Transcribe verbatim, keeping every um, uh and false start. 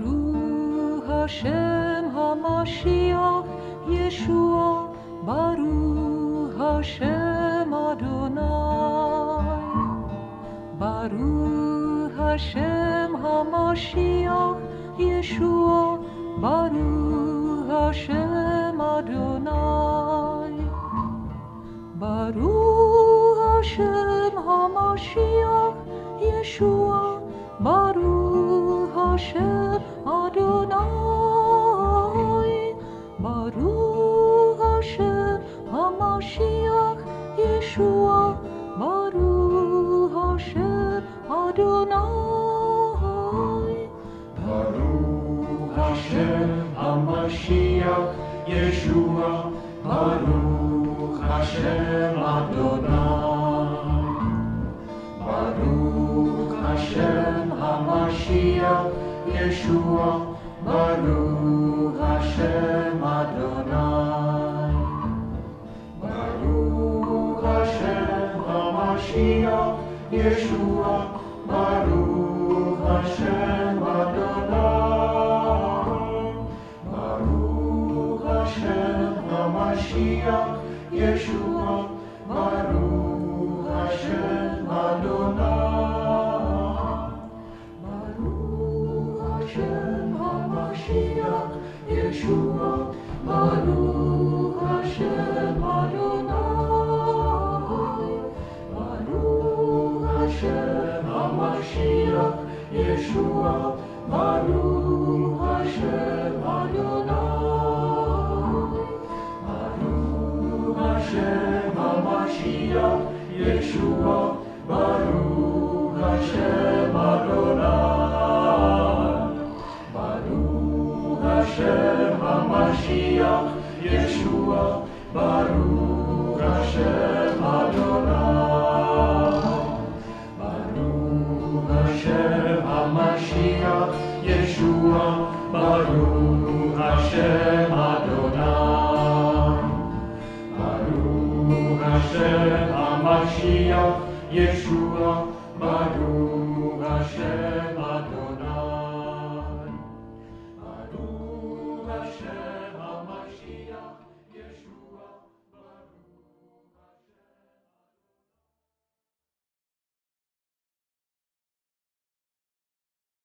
Baruch Hashem HaMashiach Yeshua, Baruch Hashem Adonai. Baruch Hashem HaMashiach Yeshua, Baruch Hashem Adonai. Baruch Hashem HaMashiach Yeshua, Baruch Hashem Adonai. Baruch Hashem HaMashiach Yeshua, Baruch Hashem Adonai. Baruch Hashem HaMashiach Yeshua, Baruch Hashem Adonai. Baruch Hashem HaMashiach Yeshua, Baruch Hashem Adonai. Baruch Hashem HaMashiach Yeshua, Baruch Hashem Adonai. Baruch Hashem HaMashiach Yeshua, Baruch Hashem Adonai. Baruch Hashem HaMashiach Yeshua, Baruch Hashem Adonai. Baruch Hashem HaMashiach Yeshua, Baruch Hashem Adonai. Baruch Hashem HaMashiach Yeshua, Baruch Hashem Adonai. Baruch Hashem HaMashiach Yeshua, Baruch Hashem Adonai. Baruch Hashem HaMashiach Yeshua, Baruch Hashem Adonai. Baruch Hashem HaMashiach Yeshua, Baruch Hashem Adonai. Baruch Hashem